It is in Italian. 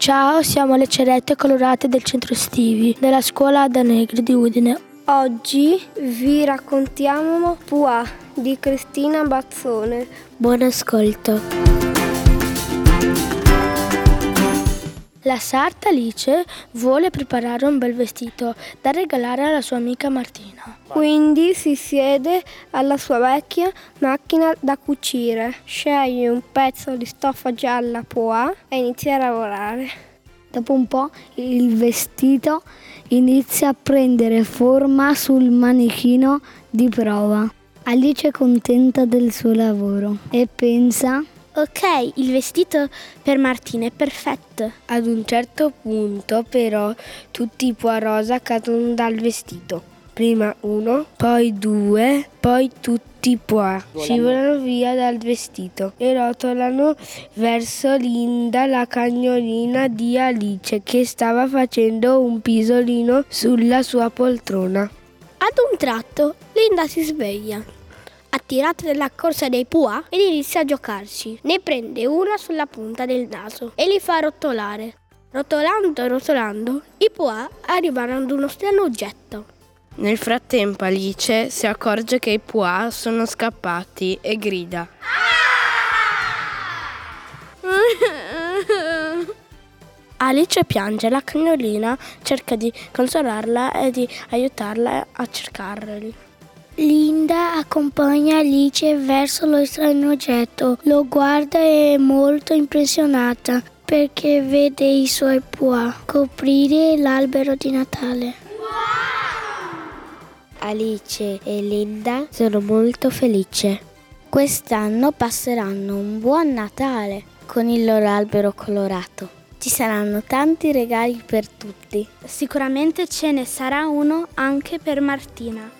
Ciao, siamo le cerette colorate del centro estivi della scuola Ada Negri di Udine. Oggi vi raccontiamo Pua di Cristina Bazzone. Buon ascolto. La sarta Alice vuole preparare un bel vestito da regalare alla sua amica Martina. Quindi si siede alla sua vecchia macchina da cucire, sceglie un pezzo di stoffa gialla Pua e inizia a lavorare. Dopo un po' il vestito inizia a prendere forma sul manichino di prova. Alice è contenta del suo lavoro e pensa: ok, il vestito per Martina è perfetto. Ad un certo punto però tutti i Pua rosa cadono dal vestito. Prima uno, poi due, poi tutti i Pua scivolano via dal vestito e rotolano verso Linda, la cagnolina di Alice, che stava facendo un pisolino sulla sua poltrona. Ad un tratto Linda si sveglia, attirata dalla corsa dei Pua, ed inizia a giocarci. Ne prende una sulla punta del naso e li fa rotolare. Rotolando e rotolando, i Pua arrivano ad uno strano oggetto. Nel frattempo Alice si accorge che i Pua sono scappati e grida: Alice piange, la cagnolina cerca di consolarla e di aiutarla a cercarli. Linda accompagna Alice verso lo strano oggetto, lo guarda e è molto impressionata perché vede i suoi Pua coprire l'albero di Natale. Alice e Linda sono molto felici. Quest'anno passeranno un buon Natale con il loro albero colorato. Ci saranno tanti regali per tutti. Sicuramente ce ne sarà uno anche per Martina.